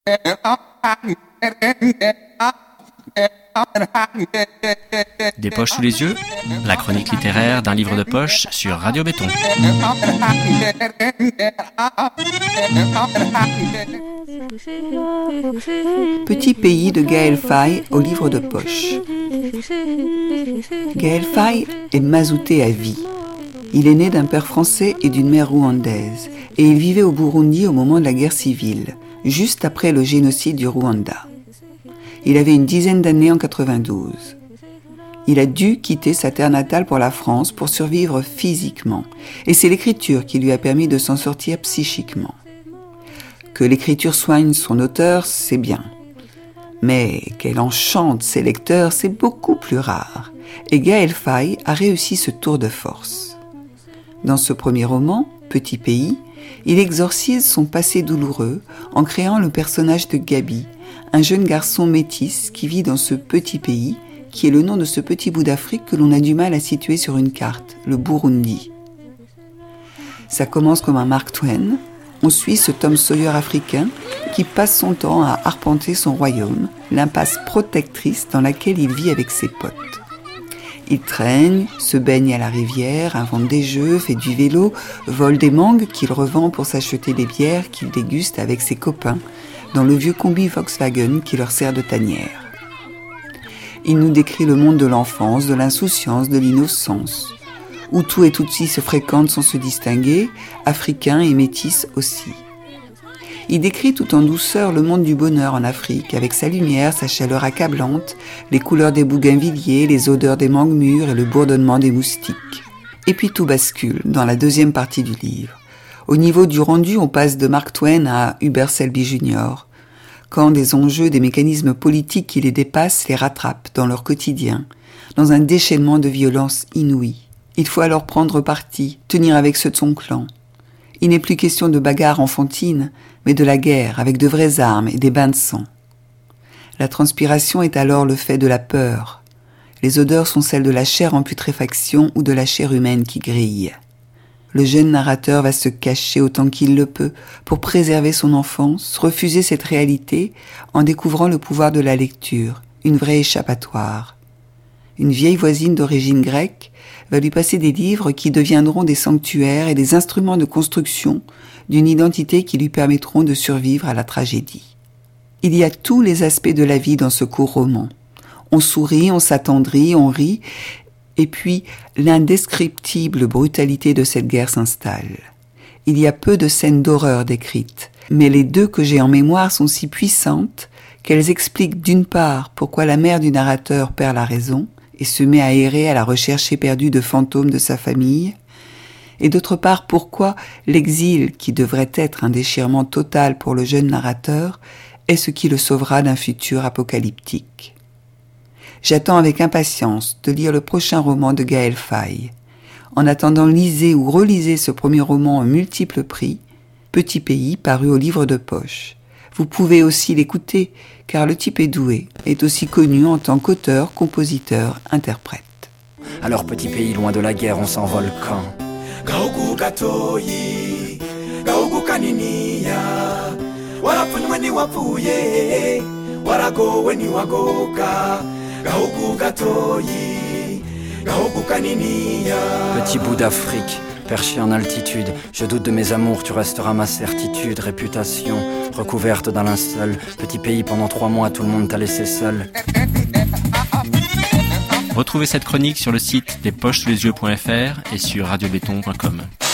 Des poches sous les yeux, la chronique littéraire d'un livre de poche sur Radio Béton. Petit pays de Gaël Faye au livre de poche. Gaël Faye est mazouté à vie. Il est né d'un père français et d'une mère rwandaise, et il vivait au Burundi au moment de la guerre civile, juste après le génocide du Rwanda. Il avait une dizaine d'années en 92. Il a dû quitter sa terre natale pour la France pour survivre physiquement, et c'est l'écriture qui lui a permis de s'en sortir psychiquement. Que l'écriture soigne son auteur, c'est bien. Mais qu'elle enchante ses lecteurs, c'est beaucoup plus rare. Et Gaël Faye a réussi ce tour de force. Dans ce premier roman, Petit pays, il exorcise son passé douloureux en créant le personnage de Gabi, un jeune garçon métis qui vit dans ce petit pays, qui est le nom de ce petit bout d'Afrique que l'on a du mal à situer sur une carte, le Burundi. Ça commence comme un Mark Twain. On suit ce Tom Sawyer africain qui passe son temps à arpenter son royaume, l'impasse protectrice dans laquelle il vit avec ses potes. Il traîne, se baigne à la rivière, invente des jeux, fait du vélo, vole des mangues qu'il revend pour s'acheter des bières qu'il déguste avec ses copains dans le vieux combi Volkswagen qui leur sert de tanière. Il nous décrit le monde de l'enfance, de l'insouciance, de l'innocence, où tout et Tutsi se fréquentent sans se distinguer, africains et métis aussi. Il décrit tout en douceur le monde du bonheur en Afrique, avec sa lumière, sa chaleur accablante, les couleurs des bougainvilliers, les odeurs des mangues mûres et le bourdonnement des moustiques. Et puis tout bascule dans la deuxième partie du livre. Au niveau du rendu, on passe de Mark Twain à Hubert Selby Jr., quand des enjeux, des mécanismes politiques qui les dépassent les rattrapent dans leur quotidien, dans un déchaînement de violence inouïe. Il faut alors prendre parti, tenir avec ceux de son clan. Il n'est plus question de bagarre enfantine, mais de la guerre avec de vraies armes et des bains de sang. La transpiration est alors le fait de la peur. Les odeurs sont celles de la chair en putréfaction ou de la chair humaine qui grille. Le jeune narrateur va se cacher autant qu'il le peut pour préserver son enfance, refuser cette réalité en découvrant le pouvoir de la lecture, une vraie échappatoire. Une vieille voisine d'origine grecque va lui passer des livres qui deviendront des sanctuaires et des instruments de construction d'une identité qui lui permettront de survivre à la tragédie. Il y a tous les aspects de la vie dans ce court roman. On sourit, on s'attendrit, on rit, et puis l'indescriptible brutalité de cette guerre s'installe. Il y a peu de scènes d'horreur décrites, mais les deux que j'ai en mémoire sont si puissantes qu'elles expliquent d'une part pourquoi la mère du narrateur perd la raison et se met à errer à la recherche éperdue de fantômes de sa famille, et d'autre part pourquoi l'exil, qui devrait être un déchirement total pour le jeune narrateur, est ce qui le sauvera d'un futur apocalyptique. J'attends avec impatience de lire le prochain roman de Gaël Faye. En attendant, lisez ou relisez ce premier roman en multiples prix, Petit pays, paru au livre de poche. Vous pouvez aussi l'écouter, car le type est doué, est aussi connu en tant qu'auteur, compositeur, interprète. Alors petit pays, loin de la guerre, on s'envole quand Gaugu gatoyi, gaugu kaniniya, warapunywe ni wapuye, waragowe ni wagoka, gaugu gatoyi, gaugu kaniniya. Petit bout d'Afrique, perché en altitude, je doute de mes amours, tu resteras ma certitude. Réputation recouverte d'un linceul, petit pays pendant 3 mois, tout le monde t'a laissé seul. Retrouvez cette chronique sur le site despochesouslesyeux.fr et sur radiobéton.com.